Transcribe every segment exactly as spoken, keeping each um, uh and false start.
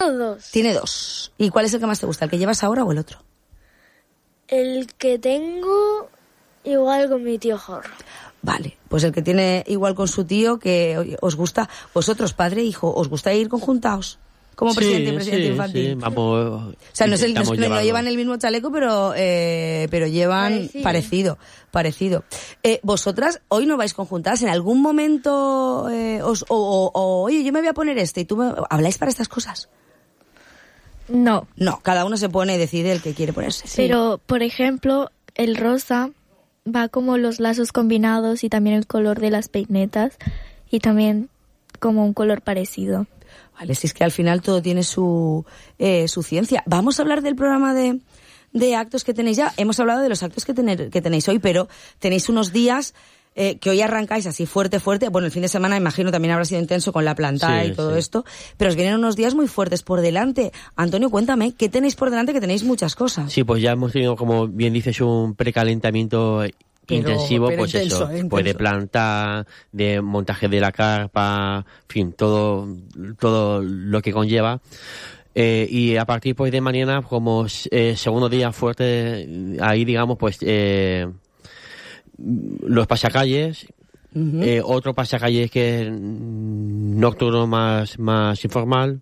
Tengo dos. Tiene dos. ¿Y cuál es el que más te gusta? ¿El que llevas ahora o el otro? El que tengo igual con mi tío Jorge. Vale, pues el que tiene igual con su tío, que os gusta, vosotros, padre e hijo, ¿os gusta ir conjuntados? Como presidente sí, y presidente sí, infantil. Sí, vamos, o sea, no, es el, no, es, no llevan el mismo chaleco, pero eh, pero llevan parecido, parecido. parecido. Eh, vosotras, hoy no vais conjuntadas, ¿en algún momento eh, os, o, o, o, oye, yo me voy a poner este y tú me... ¿Habláis para estas cosas? No. No, cada uno se pone y decide el que quiere ponerse. Pero, sí. Por ejemplo, el rosa va como los lazos combinados y también el color de las peinetas y también como un color parecido. Vale, si es que al final todo tiene su eh, su ciencia. Vamos a hablar del programa de, de actos que tenéis ya. Hemos hablado de los actos que, tener, que tenéis hoy, pero tenéis unos días eh, que hoy arrancáis así fuerte, fuerte. Bueno, el fin de semana imagino también habrá sido intenso con la plantada sí, y todo sí. esto, pero os vienen unos días muy fuertes por delante. Antonio, cuéntame, ¿qué tenéis por delante? Que tenéis muchas cosas. Sí, pues ya hemos tenido, como bien dices, un precalentamiento Pero, intensivo, pero pues intenso, eso, intenso. Pues de planta, de montaje de la carpa, en fin, todo, todo lo que conlleva. Eh, y a partir pues de mañana, como eh, segundo día fuerte, ahí digamos pues eh, los pasacalles, uh-huh. eh, otro pasacalles que es nocturno más, más informal,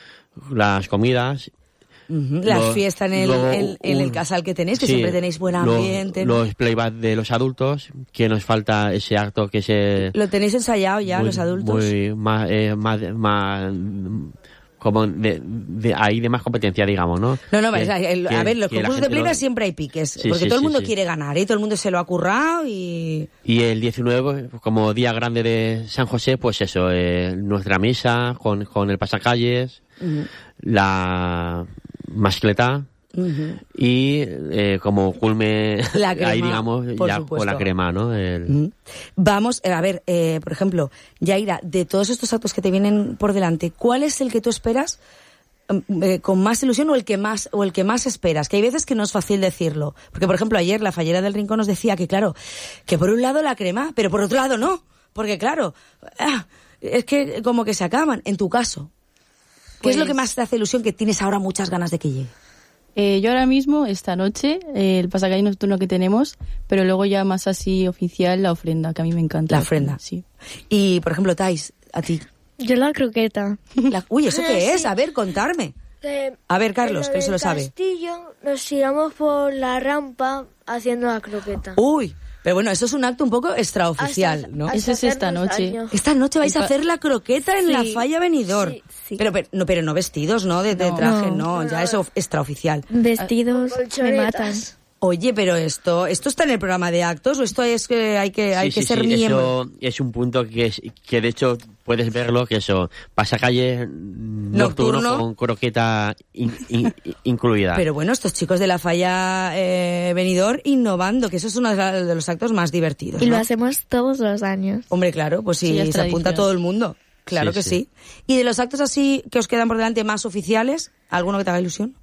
las comidas. Uh-huh. Las lo, fiestas en el, lo, en, en el casal que tenéis, que sí, siempre tenéis buen ambiente. Lo, ¿no? Los playbacks de los adultos, que nos falta ese acto que se... ¿Lo tenéis ensayado ya, muy, los adultos? Muy, más, eh, más, más como de, de ahí de más competencia, digamos, ¿no? No, no, que, el, que, a ver, los concursos de playback lo... siempre hay piques, sí, porque sí, todo el mundo sí, quiere sí. ganar, y todo el mundo se lo ha currado y... Y el diecinueve, como día grande de San José, pues eso, eh, nuestra misa con, con el pasacalles, uh-huh. la... mascleta uh-huh. y eh, como culme la crema, ahí digamos ya supuesto. Con la crema, ¿no? El... Uh-huh. Vamos a ver, eh, por ejemplo, Yaira, de todos estos actos que te vienen por delante, ¿cuál es el que tú esperas eh, con más ilusión o el que más o el que más esperas? Que hay veces que no es fácil decirlo, porque por ejemplo ayer la Fallera del Rincón nos decía que claro, que por un lado la crema, pero por otro lado no, porque claro, ah, es que como que se acaban. En tu caso, ¿qué pues, es lo que más te hace ilusión, que tienes ahora muchas ganas de que llegue? Eh, yo ahora mismo, esta noche, eh, el pasacalle nocturno que tenemos, pero luego ya más así oficial, la ofrenda, que a mí me encanta. La ofrenda. Sí. Y, por ejemplo, Thais, a ti. Yo la croqueta. La, uy, ¿eso qué sí. es? A ver, contarme. Eh, a ver, Carlos, que él se lo sabe. En el castillo nos tiramos por la rampa haciendo la croqueta. Uy. Pero bueno, eso es un acto un poco extraoficial, hasta, ¿no? Hasta eso es esta noche. Años. Esta noche vais a hacer la croqueta en sí, la Falla Benidorm. Sí, sí. Pero, pero, no, pero no vestidos, ¿no? De, de no, traje, no, no, ya eso extraoficial. Vestidos me matan. Oye, pero esto esto está en el programa de actos, o esto es que hay que hay sí, que sí, ser sí, miembro. Eso es un punto que es, que de hecho puedes verlo, que eso, pasacalle nocturno, nocturno con croqueta in, in, incluida. Pero bueno, estos chicos de la Falla eh, Benidorm innovando, que eso es uno de los actos más divertidos, y ¿no? lo hacemos todos los años. Hombre, claro, pues sí, sí se apunta todo el mundo. Claro sí, que sí. sí. ¿Y de los actos así que os quedan por delante más oficiales, alguno que te haga ilusión?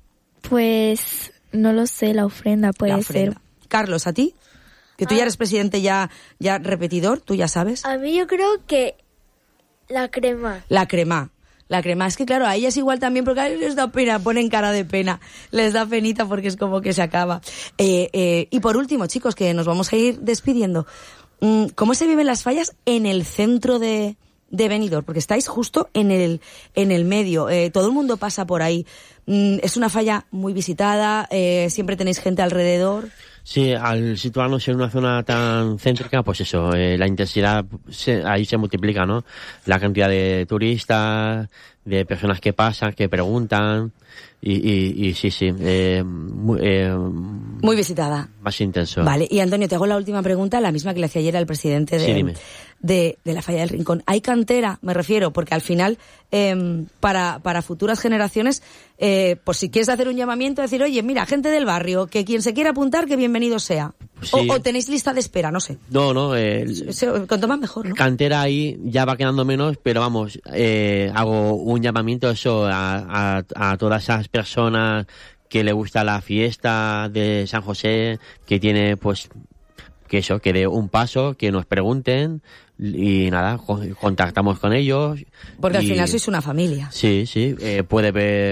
Pues no lo sé, la ofrenda puede la ofrenda. ser. Carlos, ¿a ti? Que tú ah. ya eres presidente ya, ya repetidor, tú ya sabes. A mí yo creo que la crema. La crema. La crema. Es que claro, a ellas igual también, porque a ellos les da pena, ponen cara de pena. Les da penita porque es como que se acaba. Eh, eh, y por último, chicos, que nos vamos a ir despidiendo. ¿Cómo se viven las fallas en el centro de, de Benidorm? Porque estáis justo en el, en el medio. Eh, todo el mundo pasa por ahí. Es una falla muy visitada, eh, siempre tenéis gente alrededor. Sí, al situarnos en una zona tan céntrica, pues eso, eh, la intensidad se, ahí se multiplica, ¿no? La cantidad de turistas, de personas que pasan, que preguntan, y, y, y sí, sí. Eh, muy, eh, muy visitada. Más intenso. Vale, y Antonio, te hago la última pregunta, la misma que le hacía ayer al presidente de, sí, de, de la Falla del Rincón. ¿Hay cantera? Me refiero, porque al final, eh, para, para futuras generaciones, eh, pues si quieres hacer un llamamiento, decir, oye, mira, gente del barrio, que quien se quiera apuntar, que bienvenido sea. Sí. O, o tenéis lista de espera, no sé. No, no. Eh, Cuanto más mejor, ¿no? Cantera ahí ya va quedando menos, pero vamos, eh, hago un llamamiento eso a, a, a todas esas personas que le gusta la fiesta de San José, que tiene pues que eso, que dé un paso, que nos pregunten y nada, contactamos con ellos. Porque y, al final sois una familia. Sí, sí, eh, puede ver